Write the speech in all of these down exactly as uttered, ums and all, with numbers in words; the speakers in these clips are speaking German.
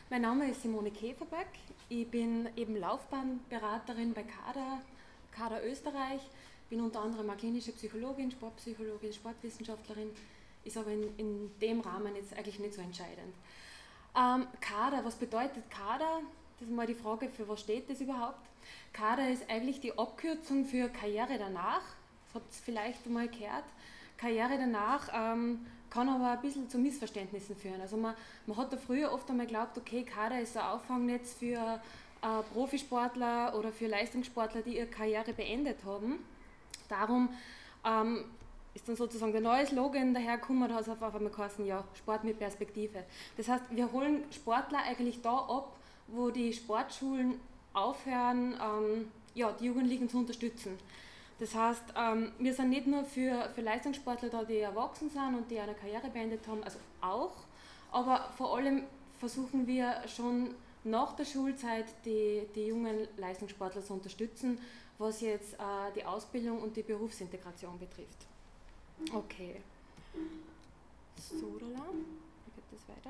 Mein Name ist Simone Käferbeck. Ich bin eben Laufbahnberaterin bei CADA, CADA Österreich. Bin unter anderem auch klinische Psychologin, Sportpsychologin, Sportwissenschaftlerin. Ist aber in, in dem Rahmen jetzt eigentlich nicht so entscheidend. Ähm, CADA, was bedeutet CADA? Das ist mal die Frage, für was steht das überhaupt? CADA ist eigentlich die Abkürzung für Karriere danach. Das habt ihr vielleicht einmal gehört. Karriere danach ähm, kann aber ein bisschen zu Missverständnissen führen. Also man, man hat da früher oft einmal geglaubt, okay, CADA ist ein Auffangnetz für äh, Profisportler oder für Leistungssportler, die ihre Karriere beendet haben. Darum ähm, ist dann sozusagen der neue Slogan dahergekommen, da hat es auf einmal geheißen, ja, Sport mit Perspektive. Das heißt, wir holen Sportler eigentlich da ab, wo die Sportschulen aufhören, ähm, ja, die Jugendlichen zu unterstützen. Das heißt, ähm, wir sind nicht nur für, für Leistungssportler da, die erwachsen sind und die eine Karriere beendet haben, also auch, aber vor allem versuchen wir schon nach der Schulzeit die, die jungen Leistungssportler zu unterstützen, was jetzt äh, die Ausbildung und die Berufsintegration betrifft. Okay. So, da lang. Wie geht das weiter?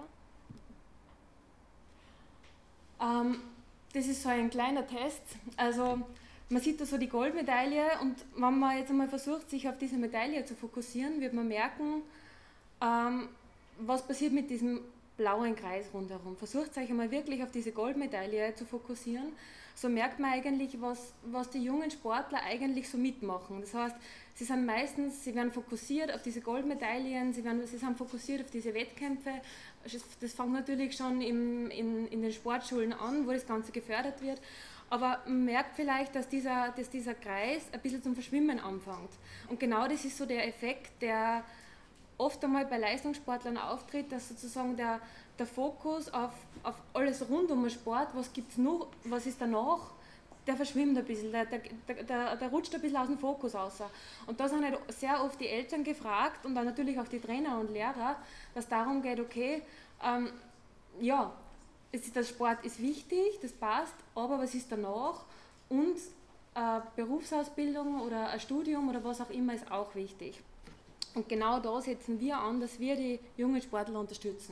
Ähm, das ist so ein kleiner Test. Also, man sieht da so die Goldmedaille und wenn man jetzt einmal versucht, sich auf diese Medaille zu fokussieren, wird man merken, ähm, was passiert mit diesem blauen Kreis rundherum. Versucht euch einmal wirklich auf diese Goldmedaille zu fokussieren. So merkt man eigentlich, was, was die jungen Sportler eigentlich so mitmachen. Das heißt, sie sind meistens, sie werden fokussiert auf diese Goldmedaillen, sie, werden, sie sind fokussiert auf diese Wettkämpfe. Das fängt natürlich schon im, in, in den Sportschulen an, wo das Ganze gefördert wird. Aber man merkt vielleicht, dass dieser, dass dieser Kreis ein bisschen zum Verschwimmen anfängt. Und genau das ist so der Effekt, der oft einmal bei Leistungssportlern auftritt, dass sozusagen der, der Fokus auf, auf alles rund um den Sport, was gibt's noch, was ist danach, der verschwimmt ein bisschen, der, der, der, der rutscht ein bisschen aus dem Fokus raus. Und da sind halt sehr oft die Eltern gefragt und dann natürlich auch die Trainer und Lehrer, dass es darum geht, okay, ähm, ja, es, der Sport ist wichtig, das passt, aber was ist danach? Und äh, Berufsausbildung oder ein Studium oder was auch immer ist auch wichtig. Und genau da setzen wir an, dass wir die jungen Sportler unterstützen.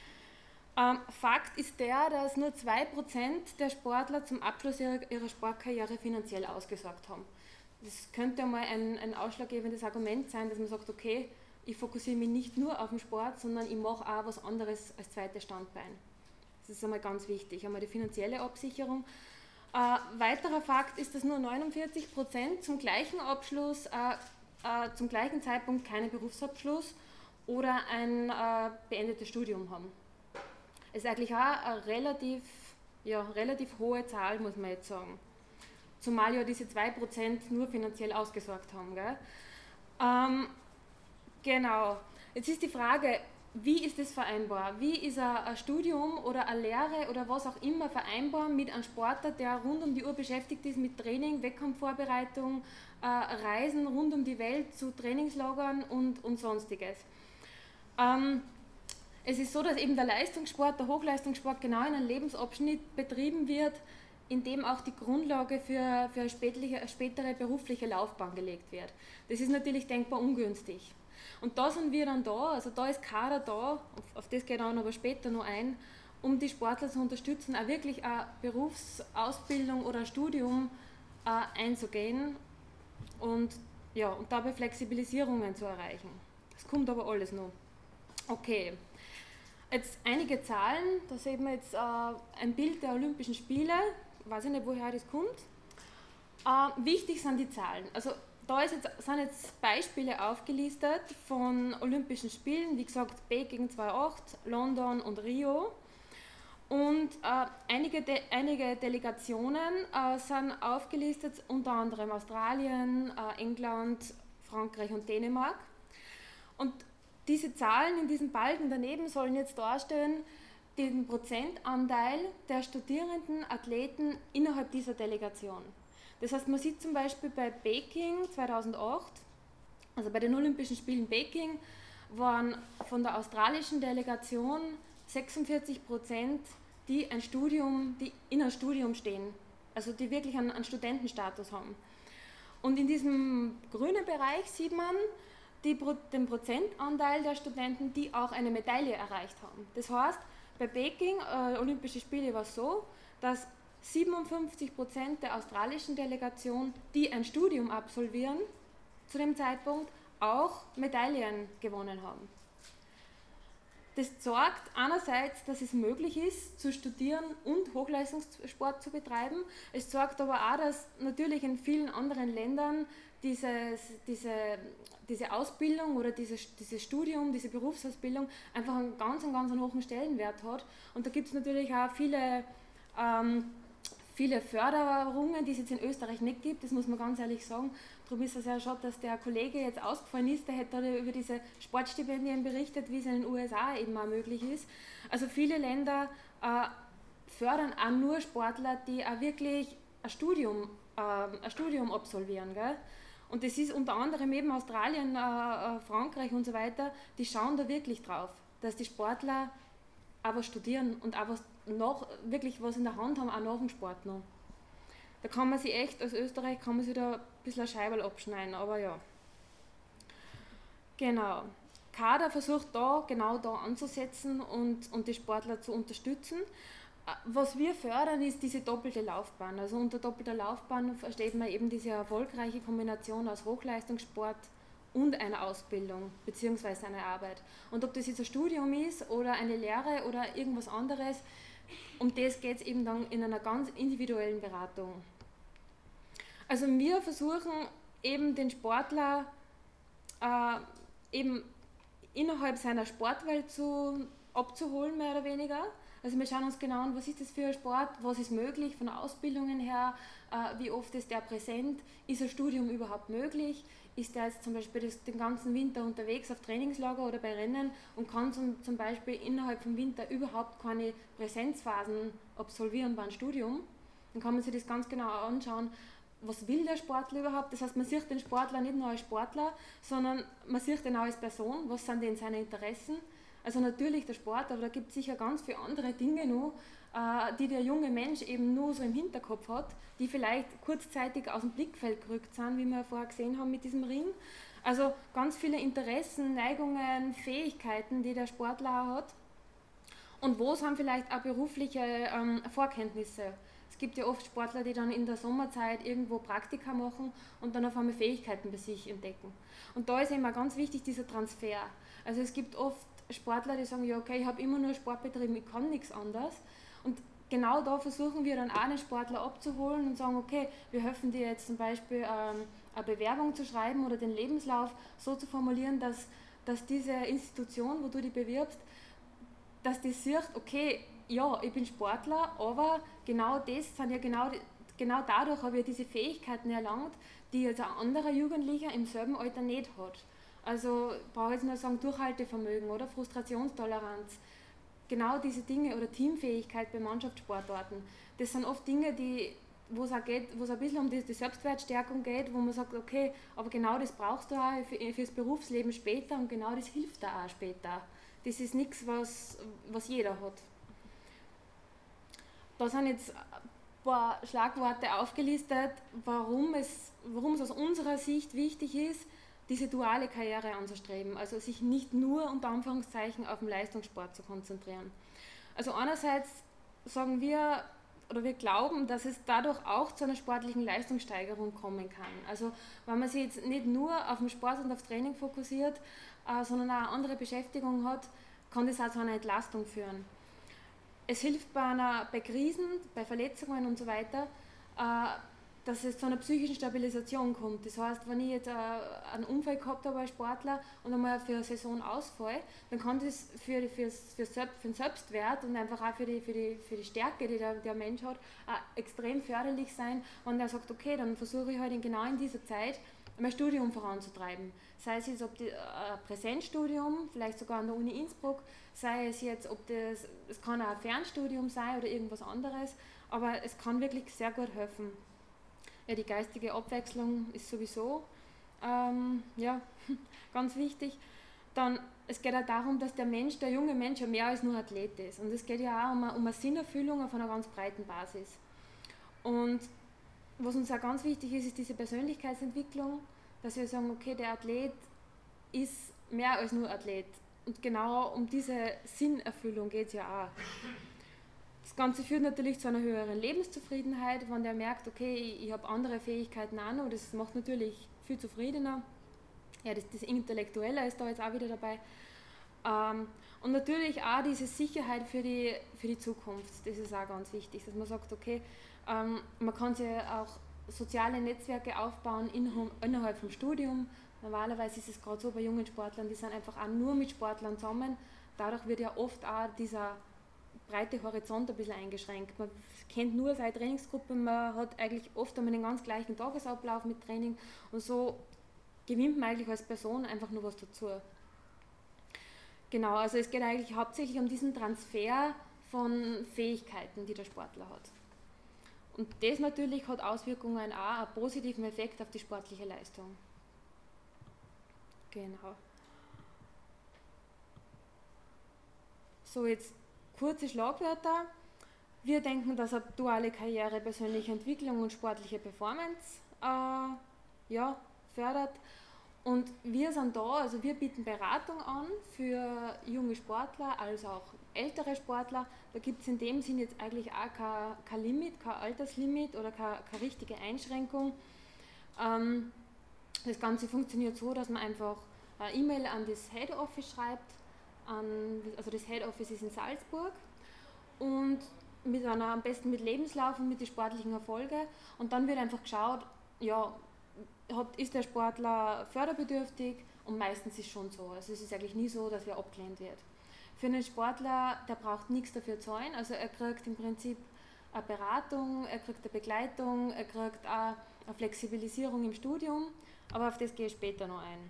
Ähm, Fakt ist der, dass nur zwei Prozent der Sportler zum Abschluss ihrer, ihrer Sportkarriere finanziell ausgesorgt haben. Das könnte einmal ein, ein ausschlaggebendes Argument sein, dass man sagt, okay, ich fokussiere mich nicht nur auf den Sport, sondern ich mache auch was anderes als zweites Standbein. Das ist einmal ganz wichtig, einmal die finanzielle Absicherung. Äh, weiterer Fakt ist, dass nur neunundvierzig Prozent zum gleichen Abschluss, äh, äh, zum gleichen Zeitpunkt keinen Berufsabschluss oder ein äh, beendetes Studium haben. Das ist eigentlich auch eine relativ, ja, relativ hohe Zahl, muss man jetzt sagen. Zumal ja diese zwei Prozent nur finanziell ausgesorgt haben. Gell? Ähm, genau. Jetzt ist die Frage, wie ist das vereinbar? Wie ist ein Studium oder eine Lehre oder was auch immer vereinbar mit einem Sportler, der rund um die Uhr beschäftigt ist mit Training, Wettkampfvorbereitung, äh, Reisen rund um die Welt zu Trainingslagern und, und sonstiges? Ähm, es ist so, dass eben der Leistungssport, der Hochleistungssport genau in einem Lebensabschnitt betrieben wird, in dem auch die Grundlage für, für eine spätere, spätere berufliche Laufbahn gelegt wird. Das ist natürlich denkbar ungünstig. Und da sind wir dann da, also da ist CADA da, auf, auf das geht dann aber später noch ein, um die Sportler zu unterstützen, auch wirklich eine Berufsausbildung oder ein Studium äh, einzugehen und, ja, und dabei Flexibilisierungen zu erreichen. Das kommt aber alles noch. Okay, jetzt einige Zahlen, da sehen wir jetzt äh, ein Bild der Olympischen Spiele, ich weiß nicht, woher das kommt. Äh, wichtig sind die Zahlen. Also da ist jetzt, sind jetzt Beispiele aufgelistet von Olympischen Spielen, wie gesagt Peking zweitausendacht, London und Rio. Und äh, einige, De- einige Delegationen äh, sind aufgelistet, unter anderem Australien, äh, England, Frankreich und Dänemark. Und diese Zahlen in diesen Balken daneben sollen jetzt darstellen den Prozentanteil der studierenden Athleten innerhalb dieser Delegation. Das heißt, man sieht zum Beispiel bei Peking zweitausendacht, also bei den Olympischen Spielen Peking, waren von der australischen Delegation sechsundvierzig Prozent, die ein Studium, die in einem Studium stehen, also die wirklich einen, einen Studentenstatus haben. Und in diesem grünen Bereich sieht man die, den Prozentanteil der Studenten, die auch eine Medaille erreicht haben. Das heißt, bei Peking, äh, Olympische Spiele, war es so, dass siebenundfünfzig Prozent der australischen Delegation, die ein Studium absolvieren, zu dem Zeitpunkt auch Medaillen gewonnen haben. Das zeigt einerseits, dass es möglich ist, zu studieren und Hochleistungssport zu betreiben. Es zeigt aber auch, dass natürlich in vielen anderen Ländern dieses, diese, diese Ausbildung oder dieses, dieses Studium, diese Berufsausbildung einfach einen ganz, ganz hohen Stellenwert hat. Und da gibt es natürlich auch viele, ähm, viele Förderungen, die es jetzt in Österreich nicht gibt, das muss man ganz ehrlich sagen. Darum ist es ja schade, dass der Kollege jetzt ausgefallen ist, der hätte über diese Sportstipendien berichtet, wie es in den U S A eben auch möglich ist. Also viele Länder äh, fördern auch nur Sportler, die auch wirklich ein Studium, äh, ein Studium absolvieren. Gell? Und das ist unter anderem eben Australien, äh, Frankreich und so weiter, die schauen da wirklich drauf, dass die Sportler auch was studieren und auch was noch, wirklich was in der Hand haben, auch nach dem Sport noch. Da kann man sich echt, als Österreich kann man sich da ein bisschen ein Scheiberl abschneiden, aber ja. Genau. Kader versucht da, genau da anzusetzen und, und die Sportler zu unterstützen. Was wir fördern, ist diese doppelte Laufbahn. Also unter doppelter Laufbahn versteht man eben diese erfolgreiche Kombination aus Hochleistungssport und einer Ausbildung bzw. einer Arbeit. Und ob das jetzt ein Studium ist oder eine Lehre oder irgendwas anderes, um das geht es eben dann in einer ganz individuellen Beratung. Also wir versuchen eben den Sportler äh, eben innerhalb seiner Sportwelt zu, abzuholen, mehr oder weniger. Also wir schauen uns genau an, was ist das für ein Sport, was ist möglich von Ausbildungen her, äh, wie oft ist der präsent, ist ein Studium überhaupt möglich, ist der jetzt zum Beispiel das, den ganzen Winter unterwegs auf Trainingslager oder bei Rennen und kann zum, zum Beispiel innerhalb vom Winter überhaupt keine Präsenzphasen absolvieren beim Studium. Dann kann man sich das ganz genau anschauen, was will der Sportler überhaupt. Das heißt, man sieht den Sportler nicht nur als Sportler, sondern man sieht ihn auch als Person, was sind denn seine Interessen. Also natürlich der Sport, aber da gibt es sicher ganz viele andere Dinge noch, äh, die der junge Mensch eben nur so im Hinterkopf hat, die vielleicht kurzzeitig aus dem Blickfeld gerückt sind, wie wir ja vorher gesehen haben mit diesem Ring. Also ganz viele Interessen, Neigungen, Fähigkeiten, die der Sportler auch hat. Und wo sind vielleicht auch berufliche ähm, Vorkenntnisse. Es gibt ja oft Sportler, die dann in der Sommerzeit irgendwo Praktika machen und dann auf einmal Fähigkeiten bei sich entdecken. Und da ist eben auch ganz wichtig dieser Transfer. Also es gibt oft Sportler, die sagen, ja okay, ich habe immer nur Sport betrieben, ich kann nichts anderes. Und genau da versuchen wir dann auch einen Sportler abzuholen und sagen, okay, wir helfen dir jetzt zum Beispiel ähm, eine Bewerbung zu schreiben oder den Lebenslauf so zu formulieren, dass, dass diese Institution, wo du dich bewirbst, dass die sieht, okay, ja, ich bin Sportler, aber genau das sind ja genau, genau dadurch habe ich diese Fähigkeiten erlangt, die jetzt ein anderer Jugendlicher im selben Alter nicht hat. Also brauche ich jetzt nur sagen, Durchhaltevermögen oder Frustrationstoleranz, genau diese Dinge oder Teamfähigkeit bei Mannschaftssportarten. Das sind oft Dinge, die, wo es auch geht, wo es ein bisschen um die, die Selbstwertstärkung geht, wo man sagt, okay, aber genau das brauchst du auch für, fürs Berufsleben später und genau das hilft da auch später. Das ist nichts, was, was jeder hat. Da sind jetzt ein paar Schlagworte aufgelistet, warum es, warum es aus unserer Sicht wichtig ist, diese duale Karriere anzustreben, also sich nicht nur unter Anführungszeichen auf den Leistungssport zu konzentrieren. Also einerseits sagen wir, oder wir glauben, dass es dadurch auch zu einer sportlichen Leistungssteigerung kommen kann. Also wenn man sich jetzt nicht nur auf den Sport und aufs Training fokussiert, äh, sondern auch eine andere Beschäftigung hat, kann das auch zu einer Entlastung führen. Es hilft bei, einer, bei Krisen, bei Verletzungen und so weiter, äh, dass es zu einer psychischen Stabilisation kommt. Das heißt, wenn ich jetzt äh, einen Unfall gehabt habe als Sportler und einmal für eine Saison ausfalle, dann kann das für, für, für, für den Selbstwert und einfach auch für die, für die, für die Stärke, die der, der Mensch hat, auch extrem förderlich sein, wenn der sagt, okay, dann versuche ich halt genau in dieser Zeit mein Studium voranzutreiben. Sei es jetzt ob die, ein Präsenzstudium, vielleicht sogar an der Uni Innsbruck, sei es jetzt, ob das, es kann auch ein Fernstudium sein oder irgendwas anderes, aber es kann wirklich sehr gut helfen. Ja, die geistige Abwechslung ist sowieso ähm, ja, ganz wichtig. Dann, es geht auch darum, dass der Mensch, der junge Mensch ja mehr als nur Athlet ist. Und es geht ja auch um eine, um eine Sinnerfüllung auf einer ganz breiten Basis. Und was uns auch ganz wichtig ist, ist diese Persönlichkeitsentwicklung, dass wir sagen, okay, der Athlet ist mehr als nur Athlet. und genau um diese Sinnerfüllung geht es ja auch. Das Ganze führt natürlich zu einer höheren Lebenszufriedenheit, wenn der merkt, okay, ich, ich habe andere Fähigkeiten auch noch, das macht natürlich viel zufriedener. Ja, das, das Intellektuelle ist da jetzt auch wieder dabei. Ähm, und natürlich auch diese Sicherheit für die, für die Zukunft, das ist auch ganz wichtig, dass man sagt, okay, ähm, man kann sich auch soziale Netzwerke aufbauen in, innerhalb vom Studium. Normalerweise ist es gerade so bei jungen Sportlern, die sind einfach auch nur mit Sportlern zusammen. Dadurch wird ja oft auch dieser breite Horizont ein bisschen eingeschränkt. Man kennt nur seine Trainingsgruppe, man hat eigentlich oft einmal den ganz gleichen Tagesablauf mit Training und so gewinnt man eigentlich als Person einfach nur was dazu. Genau, also es geht eigentlich hauptsächlich um diesen Transfer von Fähigkeiten, die der Sportler hat. Und das natürlich hat Auswirkungen auch, einen positiven Effekt auf die sportliche Leistung. Genau. So, jetzt kurze Schlagwörter. Wir denken, dass eine duale Karriere persönliche Entwicklung und sportliche Performance äh, ja, fördert. Und wir sind da, also wir bieten Beratung an für junge Sportler, als auch ältere Sportler. Da gibt es in dem Sinn jetzt eigentlich auch kein, kein Limit, kein Alterslimit oder keine, keine richtige Einschränkung. Ähm, das Ganze funktioniert so, dass man einfach eine E-Mail an das Head Office schreibt, an, also das Head Office ist in Salzburg, und mit einer, am besten mit Lebenslauf und mit den sportlichen Erfolgen, und dann wird einfach geschaut, ja, hat, ist der Sportler förderbedürftig, und meistens ist es schon so. Also es ist eigentlich nie so, dass er abgelehnt wird. Für einen Sportler, der braucht nichts dafür zahlen, also er kriegt im Prinzip eine Beratung, er kriegt eine Begleitung, er kriegt auch eine Flexibilisierung im Studium, aber auf das gehe ich später noch ein.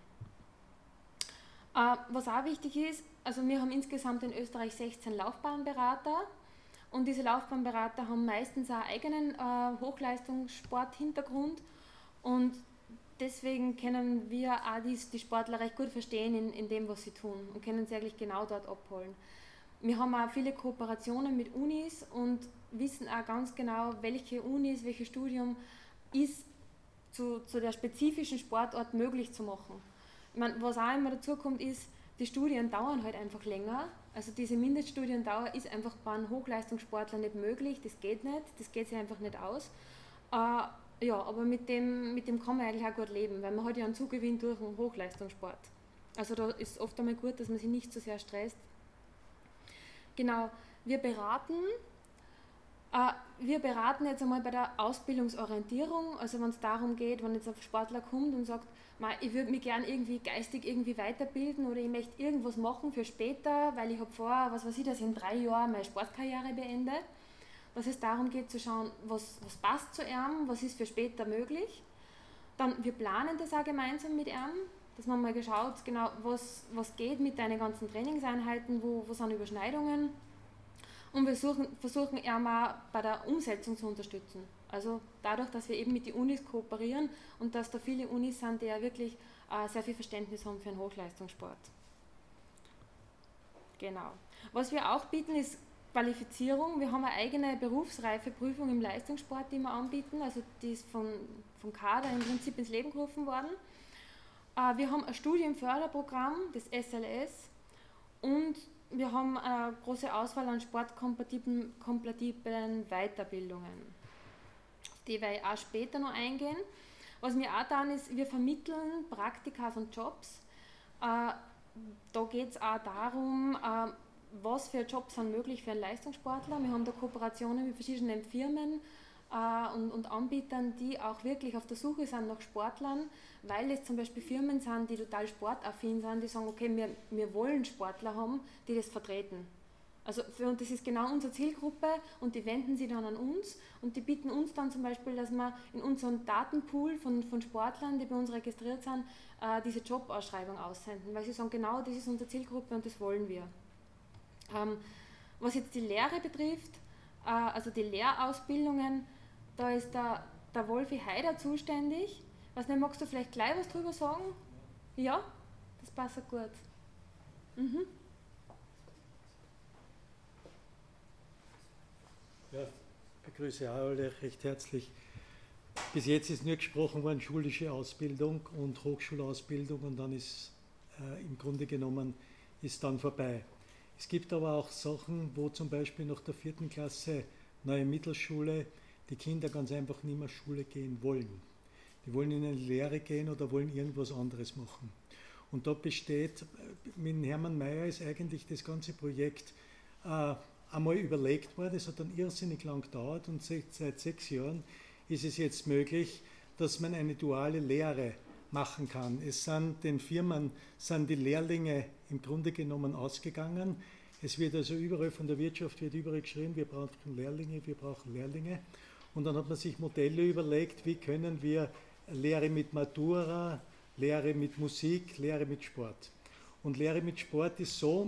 Äh, was auch wichtig ist, also wir haben insgesamt in Österreich sechzehn Laufbahnberater, und diese Laufbahnberater haben meistens auch eigenen äh, Hochleistungssport-Hintergrund, und deswegen können wir auch die, die Sportler recht gut verstehen in, in dem, was sie tun, und können sie eigentlich genau dort abholen. Wir haben auch viele Kooperationen mit Unis und wissen auch ganz genau, welche Unis, welches Studium ist zu, zu der spezifischen Sportart möglich zu machen. Ich meine, was auch immer dazu kommt, ist, die Studien dauern halt einfach länger. Also diese Mindeststudiendauer ist einfach bei einem Hochleistungssportler nicht möglich, das geht nicht, das geht sich einfach nicht aus. Äh, ja, aber mit dem, mit dem kann man eigentlich auch gut leben, weil man hat ja einen Zugewinn durch einen Hochleistungssport. Also da ist oft einmal gut, dass man sich nicht so sehr stresst. Genau, wir beraten. Uh, wir beraten jetzt einmal bei der Ausbildungsorientierung, also wenn es darum geht, wenn jetzt ein Sportler kommt und sagt, ich würde mich gerne irgendwie geistig irgendwie weiterbilden oder ich möchte irgendwas machen für später, weil ich habe vor, was weiß ich, dass ich in drei Jahren meine Sportkarriere beende, dass es darum geht zu schauen, was, was passt zu ihm, was ist für später möglich. Dann, wir planen das auch gemeinsam mit ihm, dass man mal geschaut, genau, was, was geht mit deinen ganzen Trainingseinheiten, wo, wo sind Überschneidungen. Und wir suchen, versuchen ihn auch bei der Umsetzung zu unterstützen. Also dadurch, dass wir eben mit den Unis kooperieren und dass da viele Unis sind, die ja wirklich äh, sehr viel Verständnis haben für den Hochleistungssport. Genau. Was wir auch bieten, ist Qualifizierung. Wir haben eine eigene Berufsreifeprüfung im Leistungssport, die wir anbieten. Also die ist von, vom Kader im Prinzip ins Leben gerufen worden. Äh, wir haben ein Studienförderprogramm, das S L S, und wir haben eine große Auswahl an sportkompatiblen Weiterbildungen. Auf die werde ich auch später noch eingehen. Was wir auch tun, ist, wir vermitteln Praktika und Jobs. Äh, da geht es auch darum, äh, was für Jobs sind möglich für einen Leistungssportler. Wir haben da Kooperationen mit verschiedenen Firmen äh, und, und Anbietern, die auch wirklich auf der Suche sind nach Sportlern, weil es zum Beispiel Firmen sind, die total sportaffin sind, die sagen, okay, wir, wir wollen Sportler haben, die das vertreten. Also für uns, das ist genau unsere Zielgruppe, und die wenden sich dann an uns und die bieten uns dann zum Beispiel, dass wir in unserem Datenpool von, von Sportlern, die bei uns registriert sind, äh, diese Jobausschreibung aussenden, weil sie sagen, genau das ist unsere Zielgruppe und das wollen wir. Ähm, was jetzt die Lehre betrifft, äh, also die Lehrausbildungen, da ist der, der Wolfi Heider zuständig. Was nicht, magst du vielleicht gleich was drüber sagen? Ja? Das passt gut. Mhm. Ja, ich begrüße alle recht herzlich. Bis jetzt ist nur gesprochen worden schulische Ausbildung und Hochschulausbildung, und dann ist äh, im Grunde genommen ist dann vorbei. Es gibt aber auch Sachen, wo zum Beispiel nach der vierten Klasse neue Mittelschule die Kinder ganz einfach nicht mehr Schule gehen wollen. Die wollen in eine Lehre gehen oder wollen irgendwas anderes machen. Und da besteht, mit Hermann Mayer ist eigentlich das ganze Projekt äh, einmal überlegt worden, es hat dann irrsinnig lang gedauert und seit sechs Jahren ist es jetzt möglich, dass man eine duale Lehre machen kann. Es sind den Firmen sind die Lehrlinge im Grunde genommen ausgegangen. Es wird also überall von der Wirtschaft wird überall geschrien, wir brauchen Lehrlinge, wir brauchen Lehrlinge. Und dann hat man sich Modelle überlegt, wie können wir Lehre mit Matura, Lehre mit Musik, Lehre mit Sport. Und Lehre mit Sport ist so,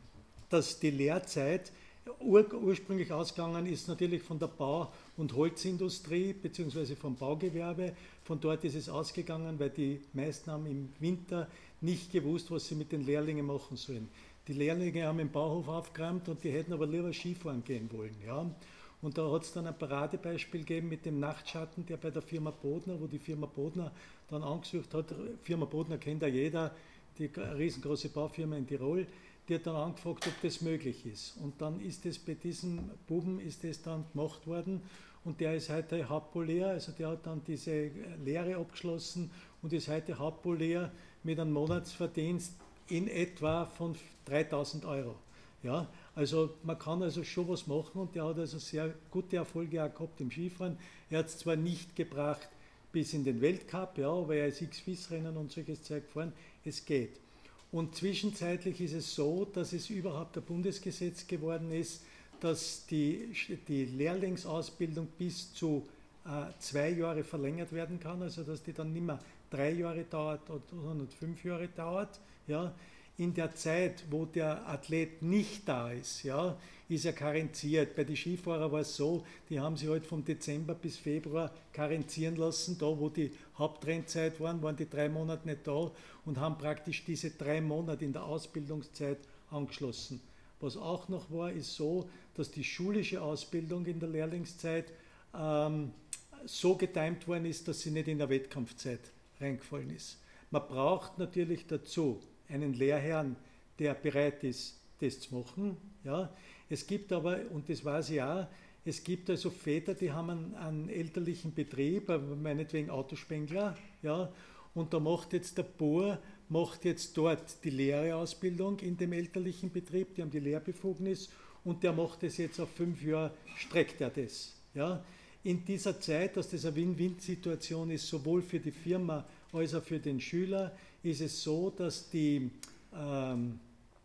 dass die Lehrzeit ur ursprünglich ausgegangen ist natürlich von der Bau- und Holzindustrie bzw. vom Baugewerbe. Von dort ist es ausgegangen, weil die meisten haben im Winter nicht gewusst, was sie mit den Lehrlingen machen sollen. Die Lehrlinge haben im Bauhof aufgeräumt und die hätten aber lieber Skifahren gehen wollen. Ja? Und da hat es dann ein Paradebeispiel gegeben mit dem Nachtschatten, der bei der Firma Bodner, wo die Firma Bodner dann angesucht hat, Firma Bodner kennt ja jeder, die riesengroße Baufirma in Tirol, die hat dann angefragt, ob das möglich ist. Und dann ist es bei diesem Buben ist das dann gemacht worden und der ist heute Hauptpolier, also der hat dann diese Lehre abgeschlossen und ist heute Hauptpolier mit einem Monatsverdienst in etwa von dreitausend Euro. Ja, also man kann also schon was machen und der hat also sehr gute Erfolge auch gehabt im Skifahren. Er hat es zwar nicht gebracht bis in den Weltcup, ja, aber er ist X F I S-Rennen und solches Zeug gefahren, es geht. Und zwischenzeitlich ist es so, dass es überhaupt ein Bundesgesetz geworden ist, dass die, die Lehrlingsausbildung bis zu äh, zwei Jahre verlängert werden kann, also dass die dann nicht mehr drei Jahre dauert, sondern fünf Jahre dauert. Ja. In der Zeit, wo der Athlet nicht da ist, ja, ist er karenziert. Bei den Skifahrern war es so, die haben sich halt vom Dezember bis Februar karenzieren lassen. Da, wo die Hauptrennzeit waren, waren die drei Monate nicht da und haben praktisch diese drei Monate in der Ausbildungszeit angeschlossen. Was auch noch war, ist so, dass die schulische Ausbildung in der Lehrlingszeit ähm, so getimt worden ist, dass sie nicht in der Wettkampfzeit reingefallen ist. Man braucht natürlich dazu einen Lehrherrn, der bereit ist, das zu machen. Ja. Es gibt aber, und das weiß ich auch, es gibt also Väter, die haben einen, einen elterlichen Betrieb, meinetwegen Autospengler, ja, und da macht jetzt der Bauer, macht jetzt dort die Lehreausbildung in dem elterlichen Betrieb, die haben die Lehrbefugnis und der macht das jetzt auf fünf Jahre, streckt er das. Ja. In dieser Zeit, dass das eine Win-Win-Situation ist, sowohl für die Firma als auch für den Schüler, ist es so, dass die, ähm,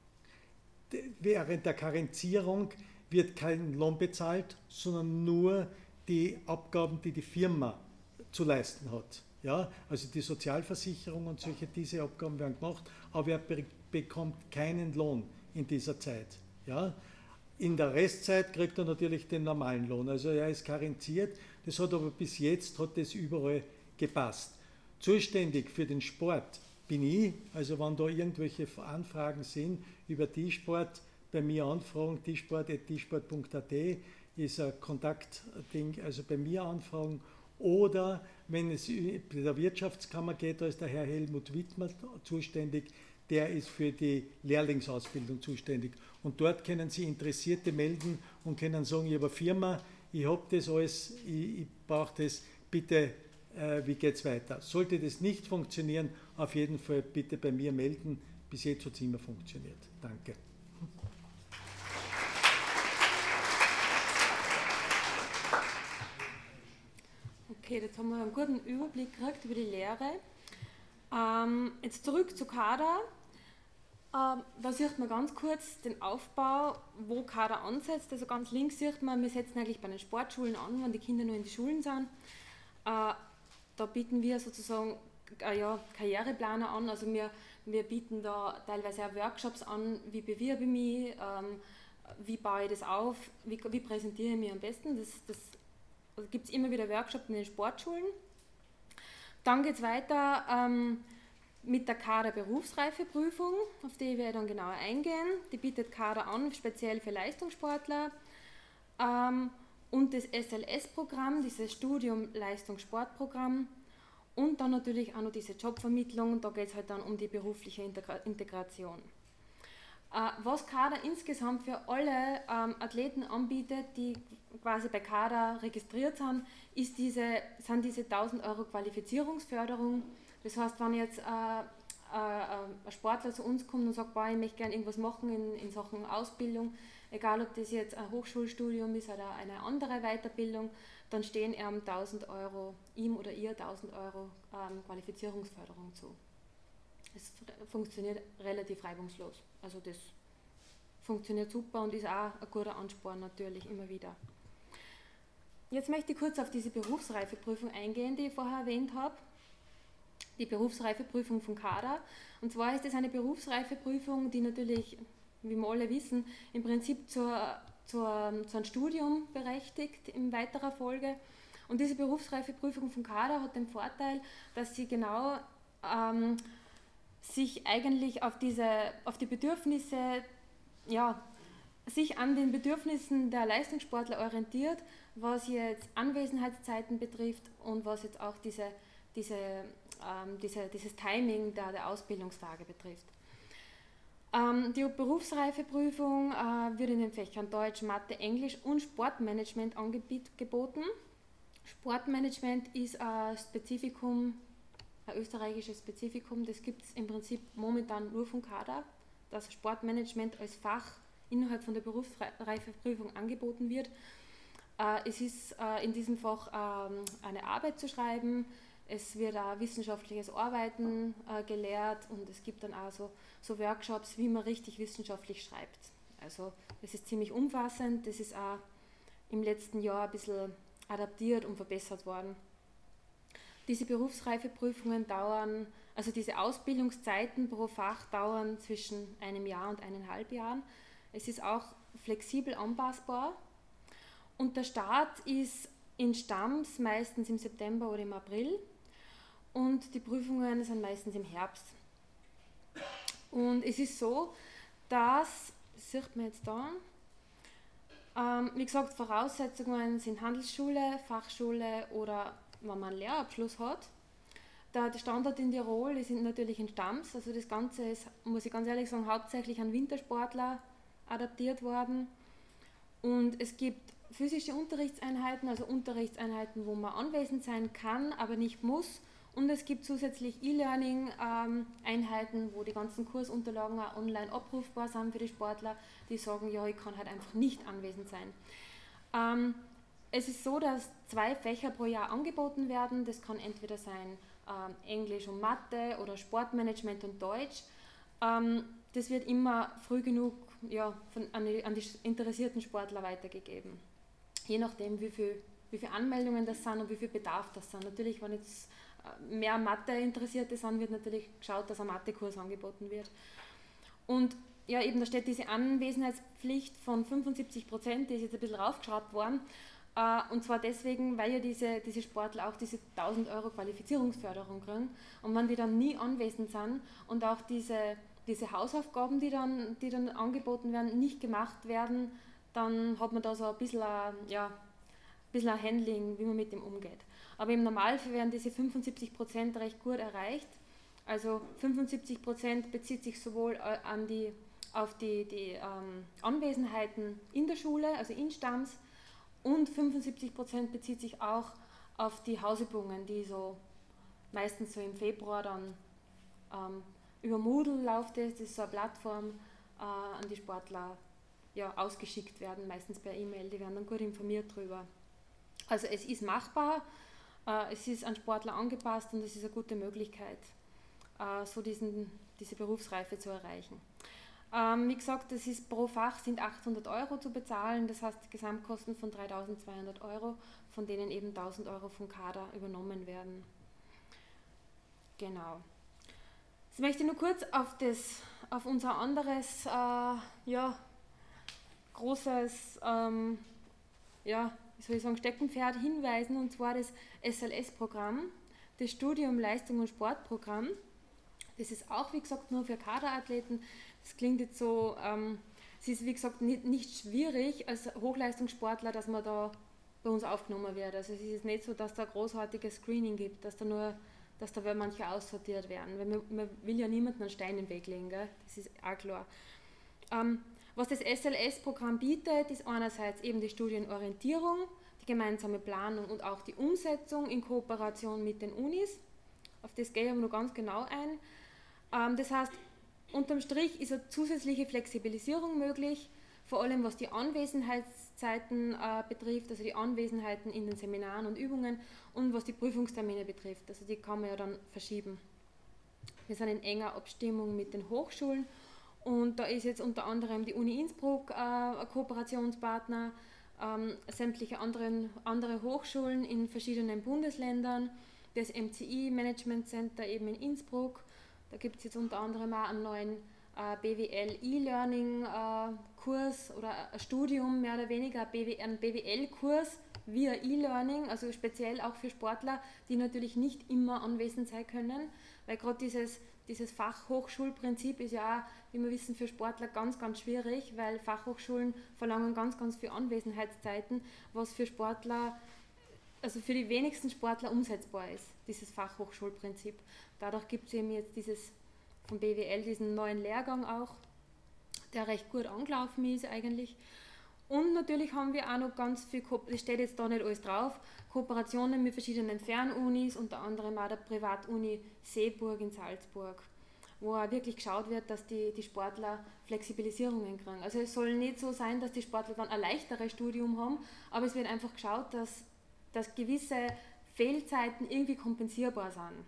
die, während der Karenzierung wird kein Lohn bezahlt, sondern nur die Abgaben, die die Firma zu leisten hat. Ja, also die Sozialversicherung und solche, diese Abgaben werden gemacht, aber er be bekommt keinen Lohn in dieser Zeit. Ja. In der Restzeit kriegt er natürlich den normalen Lohn, also er ist karenziert, das hat aber bis jetzt hat das überall gepasst. Zuständig für den Sport bin ich, also wenn da irgendwelche Anfragen sind über Tischsport, bei mir anfragen, tischsport at tischsport punkt at ist ein Kontaktding, also bei mir anfragen. Oder wenn es bei der Wirtschaftskammer geht, da ist der Herr Helmut Wittmer zuständig, der ist für die Lehrlingsausbildung zuständig. Und dort können Sie Interessierte melden und können sagen, ich habe eine Firma, ich habe das alles, ich, ich brauche das, bitte, äh, wie geht es weiter? Sollte das nicht funktionieren, auf jeden Fall bitte bei mir melden. Bis jetzt hat es immer funktioniert. Danke. Okay, jetzt haben wir einen guten Überblick gekriegt über die Lehre. Ähm, jetzt zurück zu Kader. Ähm, da sieht man ganz kurz den Aufbau, wo Kader ansetzt. Also ganz links sieht man, wir setzen eigentlich bei den Sportschulen an, wenn die Kinder nur in die Schulen sind. Äh, da bieten wir sozusagen äh, ja, Karriereplaner an. Also wir, wir bieten da teilweise auch Workshops an, wie bewerbe ich mich, ähm, wie baue ich das auf, wie, wie präsentiere ich mich am besten. Das, das also gibt es immer wieder Workshops in den Sportschulen. Dann geht es weiter ähm, mit der Kader-Berufsreifeprüfung, auf die wir dann genauer eingehen. Die bietet Kader an, speziell für Leistungssportler. Ähm, und das S L S-Programm, dieses Studium-Leistungssportprogramm. Und dann natürlich auch noch diese Jobvermittlung, da geht es halt dann um die berufliche Integra- Integration. was Kader insgesamt für alle ähm, Athleten anbietet, die quasi bei Kader registriert sind, ist diese, sind diese tausend Euro Qualifizierungsförderung. Das heißt, wenn jetzt äh, äh, ein Sportler zu uns kommt und sagt, boah, ich möchte gerne irgendwas machen in, in Sachen Ausbildung, egal ob das jetzt ein Hochschulstudium ist oder eine andere Weiterbildung, dann stehen ihm tausend Euro, ihm oder ihr tausend Euro ähm, Qualifizierungsförderung zu. Es funktioniert relativ reibungslos. Also das funktioniert super und ist auch ein guter Ansporn natürlich immer wieder. Jetzt möchte ich kurz auf diese Berufsreifeprüfung eingehen, die ich vorher erwähnt habe. Die Berufsreifeprüfung von Kader. Und zwar ist es eine Berufsreifeprüfung, die natürlich, wie wir alle wissen, im Prinzip zur, zur, zu einem Studium berechtigt in weiterer Folge. Und diese Berufsreifeprüfung von Kader hat den Vorteil, dass sie genau ähm, sich eigentlich auf, diese, auf die Bedürfnisse, ja, sich an den Bedürfnissen der Leistungssportler orientiert, was jetzt Anwesenheitszeiten betrifft und was jetzt auch diese, diese, ähm, diese, dieses Timing der, der Ausbildungstage betrifft. Ähm, die Berufsreifeprüfung äh, wird in den Fächern Deutsch, Mathe, Englisch und Sportmanagement angeboten. Sportmanagement ist ein Spezifikum, ein österreichisches Spezifikum, das gibt es im Prinzip momentan nur vom Kader, dass Sportmanagement als Fach innerhalb von der Berufsreifeprüfung angeboten wird. Äh, es ist äh, in diesem Fach äh, eine Arbeit zu schreiben, es wird auch wissenschaftliches Arbeiten äh, gelehrt und es gibt dann auch so, so Workshops, wie man richtig wissenschaftlich schreibt. Also das ist ziemlich umfassend, das ist auch im letzten Jahr ein bisschen adaptiert und verbessert worden. Diese Berufsreifeprüfungen dauern, also diese Ausbildungszeiten pro Fach dauern zwischen einem Jahr und eineinhalb Jahren. Es ist auch flexibel anpassbar und der Start ist in Stamms meistens im September oder im April und die Prüfungen sind meistens im Herbst. Und es ist so, dass, das sieht man jetzt da, ähm, wie gesagt, Voraussetzungen sind Handelsschule, Fachschule oder wenn man einen Lehrabschluss hat. Der Standort in Tirol, die sind natürlich in Stamms, also das Ganze ist, muss ich ganz ehrlich sagen, hauptsächlich an Wintersportler adaptiert worden. Und es gibt physische Unterrichtseinheiten, also Unterrichtseinheiten, wo man anwesend sein kann, aber nicht muss. Und es gibt zusätzlich E-Learning-Einheiten, wo die ganzen Kursunterlagen auch online abrufbar sind für die Sportler, die sagen, ja, ich kann halt einfach nicht anwesend sein. Ähm, es ist so, dass zwei Fächer pro Jahr angeboten werden. Das kann entweder sein ähm, Englisch und Mathe oder Sportmanagement und Deutsch. Ähm, das wird immer früh genug ja, von, an, die, an die interessierten Sportler weitergegeben. Je nachdem, wie viel, wie viele Anmeldungen das sind und wie viel Bedarf das sind. Natürlich, wenn jetzt mehr Mathe-Interessierte sind, wird natürlich geschaut, dass ein Mathekurs angeboten wird. Und ja, eben da steht diese Anwesenheitspflicht von fünfundsiebzig Prozent, die ist jetzt ein bisschen raufgeschraubt worden. Uh, und zwar deswegen, weil ja diese, diese Sportler auch diese tausend Euro Qualifizierungsförderung kriegen. Und wenn die dann nie anwesend sind und auch diese, diese Hausaufgaben, die dann, die dann angeboten werden, nicht gemacht werden, dann hat man da so ein bisschen ein, ja, ein bisschen ein Handling, wie man mit dem umgeht. Aber im Normalfall werden diese fünfundsiebzig Prozent recht gut erreicht. Also fünfundsiebzig Prozent bezieht sich sowohl an die, auf die, die ähm, Anwesenheiten in der Schule, also in Stamms, und fünfundsiebzig Prozent bezieht sich auch auf die Hausübungen, die so meistens so im Februar dann ähm, über Moodle läuft es, das ist so eine Plattform, äh, an die Sportler ja, ausgeschickt werden, meistens per E-Mail, die werden dann gut informiert drüber. Also es ist machbar, äh, es ist an Sportler angepasst und es ist eine gute Möglichkeit, äh, so diesen, diese Berufsreife zu erreichen. Ähm, wie gesagt, das ist pro Fach sind achthundert Euro zu bezahlen, das heißt Gesamtkosten von dreitausendzweihundert Euro, von denen eben tausend Euro vom Kader übernommen werden. Genau. Jetzt möchte ich nur kurz auf, das, auf unser anderes, äh, ja, großes, ähm, ja, wie soll ich sagen, Steckenpferd hinweisen, und zwar das S L S-Programm, das Studium Leistung und Sportprogramm. Das ist auch, wie gesagt, nur für Kaderathleten. Das klingt jetzt so, ähm, es ist wie gesagt nicht, nicht schwierig als Hochleistungssportler, dass man da bei uns aufgenommen wird. Also es ist nicht so, dass da ein großartiges Screening gibt, dass da nur, dass da manche aussortiert werden. Weil man, man will ja niemanden einen Stein im Weg legen, gell? Das ist auch klar. Ähm, was das S L S-Programm bietet, ist einerseits eben die Studienorientierung, die gemeinsame Planung und auch die Umsetzung in Kooperation mit den Unis. Auf das gehe ich aber nur ganz genau ein. Ähm, das heißt, unterm Strich ist eine zusätzliche Flexibilisierung möglich, vor allem was die Anwesenheitszeiten äh, betrifft, also die Anwesenheiten in den Seminaren und Übungen und was die Prüfungstermine betrifft, also die kann man ja dann verschieben. Wir sind in enger Abstimmung mit den Hochschulen und da ist jetzt unter anderem die Uni Innsbruck äh, ein Kooperationspartner, ähm, sämtliche anderen, andere Hochschulen in verschiedenen Bundesländern, das M C I Management Center eben in Innsbruck, da gibt es jetzt unter anderem auch einen neuen äh, B W L E-Learning äh, Kurs oder ein Studium, mehr oder weniger ein B W L-Kurs via E-Learning, also speziell auch für Sportler, die natürlich nicht immer anwesend sein können, weil gerade dieses, dieses Fachhochschulprinzip ist ja auch, wie wir wissen, für Sportler ganz, ganz schwierig, weil Fachhochschulen verlangen ganz, ganz viel Anwesenheitszeiten, was für Sportler, also für die wenigsten Sportler umsetzbar ist, dieses Fachhochschulprinzip. Dadurch gibt es eben jetzt dieses vom B W L, diesen neuen Lehrgang auch, der recht gut angelaufen ist eigentlich. Und natürlich haben wir auch noch ganz viel, das steht jetzt da nicht alles drauf, Kooperationen mit verschiedenen Fernunis, unter anderem auch der Privatuni Seeburg in Salzburg, wo auch wirklich geschaut wird, dass die, die Sportler Flexibilisierungen kriegen. Also es soll nicht so sein, dass die Sportler dann ein leichteres Studium haben, aber es wird einfach geschaut, dass, dass gewisse Fehlzeiten irgendwie kompensierbar sind.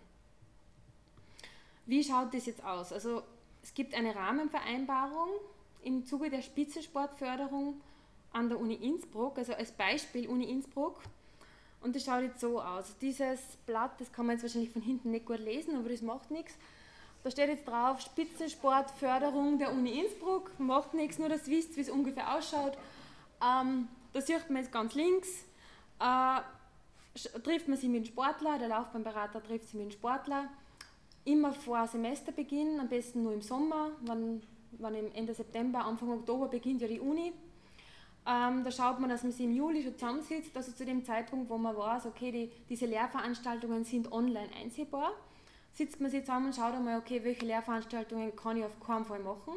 Wie schaut das jetzt aus? Also es gibt eine Rahmenvereinbarung im Zuge der Spitzensportförderung an der Uni Innsbruck, also als Beispiel Uni Innsbruck. Und das schaut jetzt so aus. Dieses Blatt, das kann man jetzt wahrscheinlich von hinten nicht gut lesen, aber das macht nichts. Da steht jetzt drauf, Spitzensportförderung der Uni Innsbruck, macht nichts, nur dass ihr wisst, wie es ungefähr ausschaut. Ähm, da sieht man jetzt ganz links, äh, trifft man sich mit dem Sportler, der Laufbahnberater trifft sich mit dem Sportler, immer vor Semesterbeginn, am besten nur im Sommer, wenn, wenn im Ende September, Anfang Oktober beginnt ja die Uni. Ähm, da schaut man, dass man sich im Juli schon zusammensitzt, also zu dem Zeitpunkt, wo man weiß, okay, die, diese Lehrveranstaltungen sind online einsehbar. Sitzt man sich zusammen und schaut einmal, okay, welche Lehrveranstaltungen kann ich auf keinen Fall machen.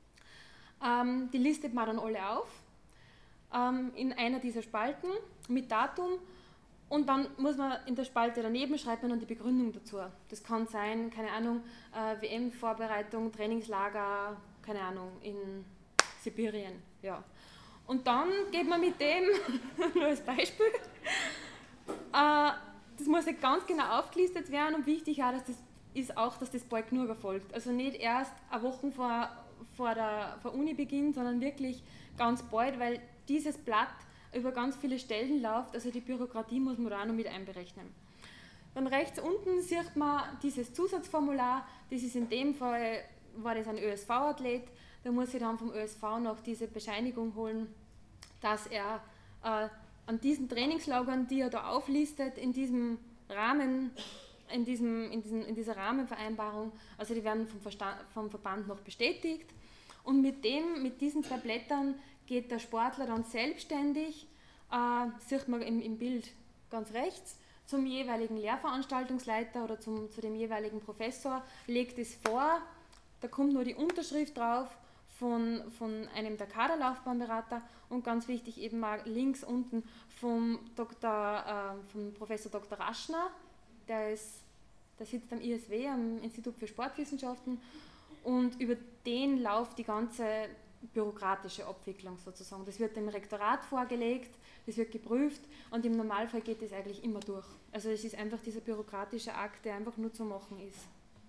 Ähm, die listet man dann alle auf, ähm, in einer dieser Spalten mit Datum. Und dann muss man in der Spalte daneben schreibt man dann die Begründung dazu. Das kann sein, keine Ahnung, äh, W M-Vorbereitung, Trainingslager, keine Ahnung, in Sibirien. Ja. Und dann geht man mit dem, nur als Beispiel, äh, das muss halt ganz genau aufgelistet werden und wichtig auch, dass das ist auch, dass das bald genug erfolgt. Also nicht erst eine Woche vor, vor der vor Uni-Beginn, sondern wirklich ganz bald, weil dieses Blatt über ganz viele Stellen läuft, also die Bürokratie muss man da auch noch mit einberechnen. Dann rechts unten sieht man dieses Zusatzformular, das ist in dem Fall, war das ein Ö S V-Athlet, da muss ich dann vom Ö S V noch diese Bescheinigung holen, dass er äh, an diesen Trainingslagern, die er da auflistet, in diesem Rahmen, in, diesem, in, diesem, in dieser Rahmenvereinbarung, also die werden vom, Verstand, vom Verband noch bestätigt. Und mit, dem, mit diesen zwei Blättern geht der Sportler dann selbstständig, äh, sieht man im, im Bild ganz rechts, zum jeweiligen Lehrveranstaltungsleiter oder zum, zu dem jeweiligen Professor, legt es vor, da kommt nur die Unterschrift drauf von, von einem der Kaderlaufbahnberater und ganz wichtig eben mal links unten vom, Doktor, äh, vom Professor Doktor Raschner, der, ist, der sitzt am I S W, am Institut für Sportwissenschaften, und über den läuft die ganze bürokratische Abwicklung sozusagen. Das wird dem Rektorat vorgelegt, das wird geprüft und im Normalfall geht das eigentlich immer durch. Also es ist einfach dieser bürokratische Akt, der einfach nur zu machen ist.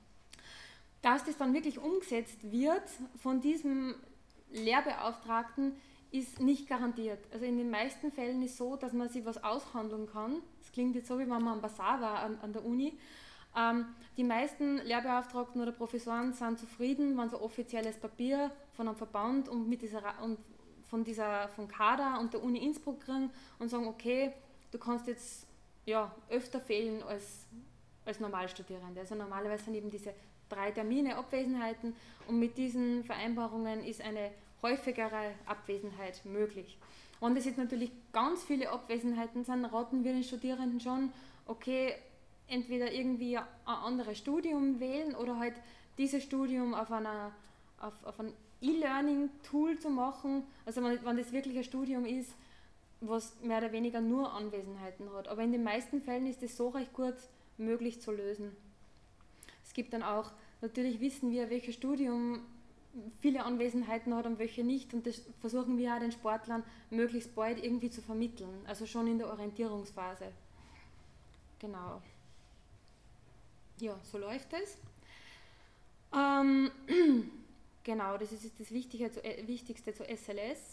Dass das dann wirklich umgesetzt wird von diesem Lehrbeauftragten, ist nicht garantiert. Also in den meisten Fällen ist es so, dass man sich was aushandeln kann. Das klingt jetzt so, wie wenn man am Basar war an, an der Uni. Ähm, die meisten Lehrbeauftragten oder Professoren sind zufrieden, wenn sie ein offizielles Papier von einem Verband und, mit dieser, und von dieser von Kader und der Uni Innsbruck kriegen und sagen, okay, du kannst jetzt ja, öfter fehlen als, als Normalstudierende. Also normalerweise sind eben diese drei Termine Abwesenheiten und mit diesen Vereinbarungen ist eine häufigere Abwesenheit möglich. Und es jetzt natürlich ganz viele Abwesenheiten sind, raten wir den Studierenden schon, okay, entweder irgendwie ein anderes Studium wählen oder halt dieses Studium auf, einer, auf, auf, ein, E-Learning-Tool zu machen, also wenn, wenn das wirklich ein Studium ist, was mehr oder weniger nur Anwesenheiten hat. Aber in den meisten Fällen ist es so recht gut möglich zu lösen. Es gibt dann auch, natürlich wissen wir, welches Studium viele Anwesenheiten hat und welche nicht, und das versuchen wir auch den Sportlern möglichst bald irgendwie zu vermitteln, also schon in der Orientierungsphase. Genau. Ja, so läuft es. Ähm, genau, das ist das Wichtige, äh, Wichtigste zu S L S.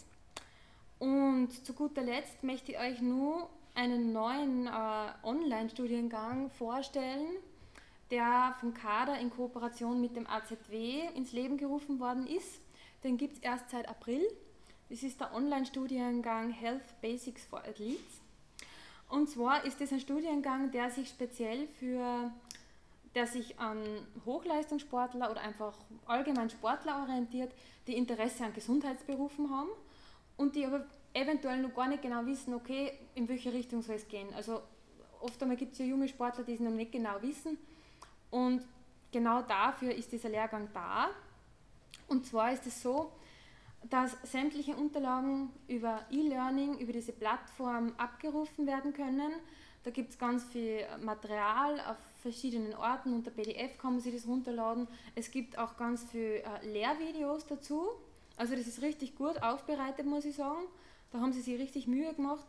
Und zu guter Letzt möchte ich euch nur einen neuen äh, Online-Studiengang vorstellen, der vom Kader in Kooperation mit dem A Z W ins Leben gerufen worden ist. Den gibt es erst seit April. Das ist der Online-Studiengang Health Basics for Athletes. Und zwar ist das ein Studiengang, der sich speziell für, der sich an Hochleistungssportler oder einfach allgemein Sportler orientiert, die Interesse an Gesundheitsberufen haben und die aber eventuell noch gar nicht genau wissen, okay, in welche Richtung soll es gehen. Also oft einmal gibt es ja junge Sportler, die es noch nicht genau wissen. Und genau dafür ist dieser Lehrgang da. Und zwar ist es so, dass sämtliche Unterlagen über E-Learning, über diese Plattform abgerufen werden können. Da gibt es ganz viel Material auf verschiedenen Orten, unter P D F kann man sich das runterladen. Es gibt auch ganz viele äh, Lehrvideos dazu. Also das ist richtig gut aufbereitet, muss ich sagen. Da haben sie sich richtig Mühe gemacht.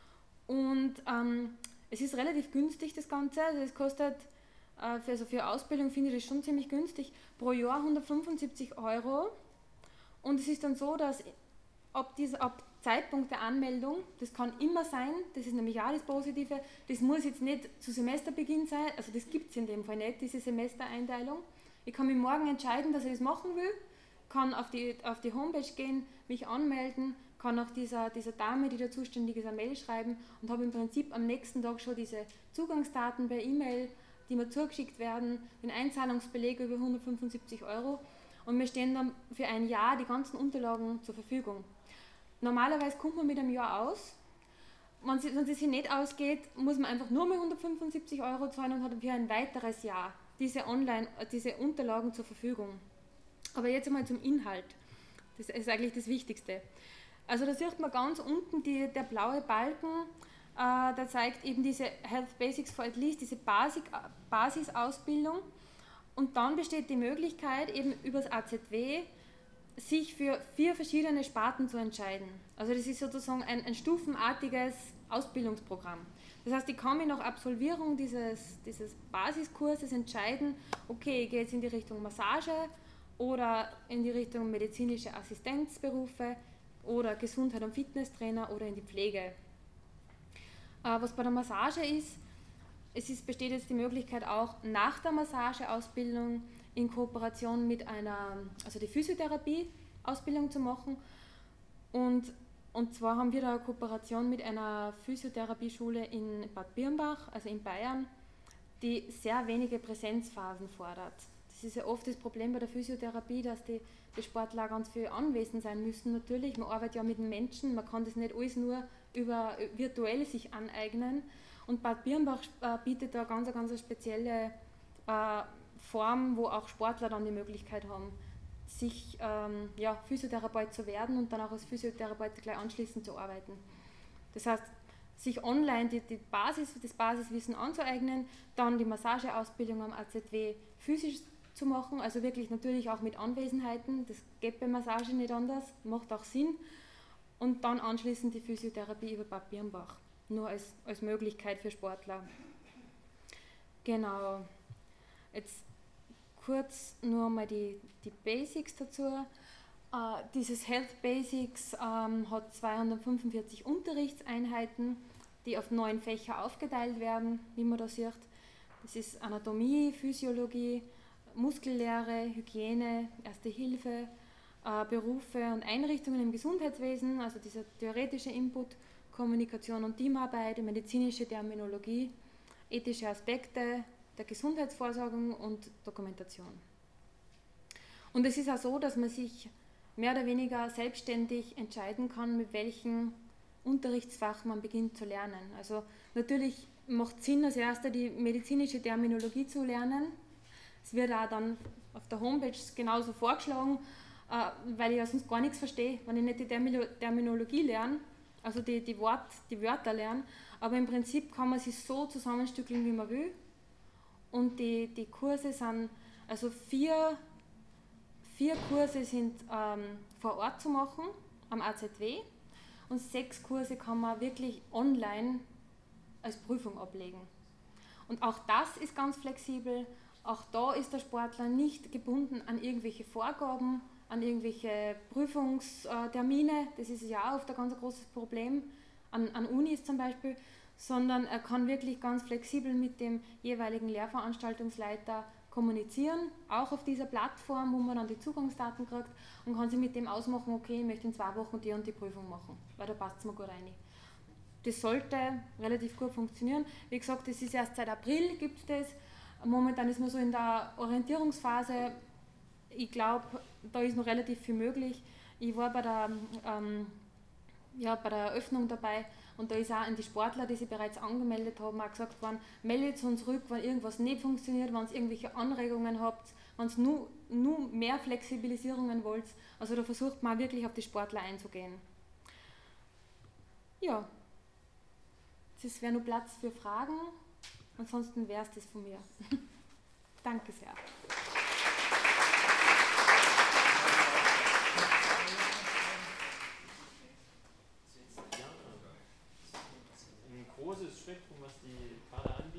Und ähm, es ist relativ günstig, das Ganze. Also es kostet, äh, für, also für Ausbildung finde ich das schon ziemlich günstig, pro Jahr hundertfünfundsiebzig Euro. Und es ist dann so, dass ab, dieser, ab Zeitpunkt der Anmeldung, das kann immer sein, das ist nämlich auch das Positive, das muss jetzt nicht zu Semesterbeginn sein, also das gibt es in dem Fall nicht, diese Semestereinteilung. Ich kann mich morgen entscheiden, dass ich das machen will, kann auf die, auf die Homepage gehen, mich anmelden, kann auch dieser, dieser Dame, die da zuständig ist, eine Mail schreiben und habe im Prinzip am nächsten Tag schon diese Zugangsdaten per E-Mail, die mir zugeschickt werden, den Einzahlungsbeleg über hundertfünfundsiebzig Euro. Und wir stehen dann für ein Jahr die ganzen Unterlagen zur Verfügung. Normalerweise kommt man mit einem Jahr aus. Wenn es sich nicht ausgeht, muss man einfach nur mal hundertfünfundsiebzig Euro zahlen und hat für ein weiteres Jahr diese Online, diese Unterlagen zur Verfügung. Aber jetzt einmal zum Inhalt. Das ist eigentlich das Wichtigste. Also da sieht man ganz unten die, der blaue Balken, äh, der zeigt eben diese Health Basics for Athletes, diese Basic, Basisausbildung. Und dann besteht die Möglichkeit, eben über das A Z W sich für vier verschiedene Sparten zu entscheiden. Also das ist sozusagen ein, ein stufenartiges Ausbildungsprogramm. Das heißt, ich kann mich nach Absolvierung dieses, dieses Basiskurses entscheiden, okay, ich gehe jetzt in die Richtung Massage oder in die Richtung medizinische Assistenzberufe oder Gesundheit- und Fitnesstrainer oder in die Pflege. Äh, was bei der Massage ist, es ist, besteht jetzt die Möglichkeit auch nach der Massageausbildung in Kooperation mit einer, also die Physiotherapie-Ausbildung zu machen. Und, und zwar haben wir da eine Kooperation mit einer Physiotherapieschule in Bad Birnbach, also in Bayern, die sehr wenige Präsenzphasen fordert. Das ist ja oft das Problem bei der Physiotherapie, dass die, die Sportler ganz viel anwesend sein müssen. Natürlich, man arbeitet ja mit den Menschen, man kann das nicht alles nur über virtuell sich aneignen. Und Bad Birnbach äh, bietet da ganz, ganz eine spezielle äh, Form, wo auch Sportler dann die Möglichkeit haben, sich ähm, ja, Physiotherapeut zu werden und dann auch als Physiotherapeut gleich anschließend zu arbeiten. Das heißt, sich online die, die Basis, das Basiswissen anzueignen, dann die Massageausbildung am A Z W physisch zu machen, also wirklich natürlich auch mit Anwesenheiten, das geht bei Massage nicht anders, macht auch Sinn, und dann anschließend die Physiotherapie über Bad Birnbach. Nur als, als Möglichkeit für Sportler. Genau. Jetzt kurz nur mal die, die Basics dazu. Äh, dieses Health Basics ähm, hat zweihundertfünfundvierzig Unterrichtseinheiten, die auf neun Fächer aufgeteilt werden, wie man da sieht. Das ist Anatomie, Physiologie, Muskellehre, Hygiene, Erste Hilfe, äh, Berufe und Einrichtungen im Gesundheitswesen, also dieser theoretische Input, Kommunikation und Teamarbeit, medizinische Terminologie, ethische Aspekte der Gesundheitsvorsorgung und Dokumentation. Und es ist auch so, dass man sich mehr oder weniger selbstständig entscheiden kann, mit welchem Unterrichtsfach man beginnt zu lernen. Also natürlich macht es Sinn, als erster die medizinische Terminologie zu lernen. Es wird auch dann auf der Homepage genauso vorgeschlagen. äh, weil ich ja sonst gar nichts verstehe, wenn ich nicht die Termino- Terminologie lerne, also die, die, Wort, die Wörter lerne. Aber im Prinzip kann man sich so zusammenstückeln, wie man will. Und die, die Kurse sind, also vier, vier Kurse sind ähm, vor Ort zu machen, am A Z W. Und sechs Kurse kann man wirklich online als Prüfung ablegen. Und auch das ist ganz flexibel. Auch da ist der Sportler nicht gebunden an irgendwelche Vorgaben, an irgendwelche Prüfungstermine. Das ist ja auch oft ein ganz großes Problem, an, an Unis zum Beispiel, sondern er kann wirklich ganz flexibel mit dem jeweiligen Lehrveranstaltungsleiter kommunizieren, auch auf dieser Plattform, wo man dann die Zugangsdaten kriegt und kann sich mit dem ausmachen, okay, ich möchte in zwei Wochen die und die Prüfung machen, weil da passt es mir gut rein. Das sollte relativ gut funktionieren. Wie gesagt, das ist erst seit April gibt es das. Momentan ist man so in der Orientierungsphase. Ich glaube, da ist noch relativ viel möglich. Ich war bei der, ähm, ja, bei der Eröffnung dabei und da ist auch an die Sportler, die sich bereits angemeldet haben, auch gesagt worden, meldet uns zurück, wenn irgendwas nicht funktioniert, wenn ihr irgendwelche Anregungen habt, wenn ihr nur, nur mehr Flexibilisierungen wollt. Also da versucht man wirklich auf die Sportler einzugehen. Ja. Es wäre nur Platz für Fragen, ansonsten wäre es das von mir. Danke sehr.